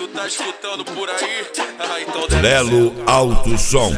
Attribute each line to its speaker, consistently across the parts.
Speaker 1: Tu tá escutando por aí? Ah, então deve
Speaker 2: Lelo
Speaker 1: ser.
Speaker 2: Alto Som.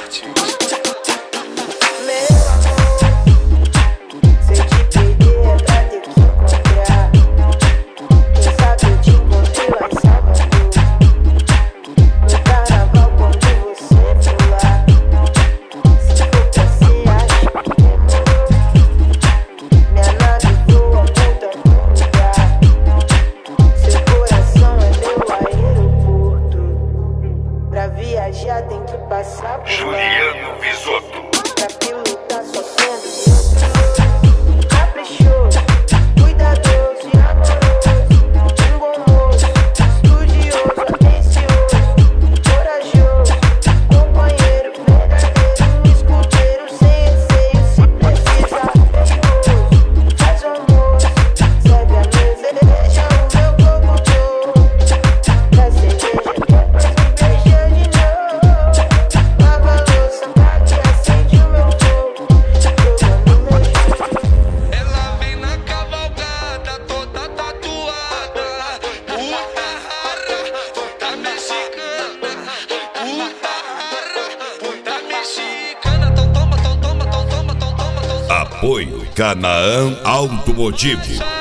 Speaker 3: Já tem que passar por
Speaker 2: Juliano Visotto.
Speaker 3: pra pilotar só sendo caprichoso, cuidadoso e amoroso, um bom moço, estudioso, atencioso, corajoso, companheiro verdadeiro, um escudeiro sem receio, se precisar, perigoso, faz o almoço, serve a mesa, deixa o meu corpo todo, da cerveja depois me beija de novo.
Speaker 1: Ela vem na cavalgada, toda tatuada. Puta mexicana. Puta mexicana. Então toma.
Speaker 2: Apoio Canaã Automotivo.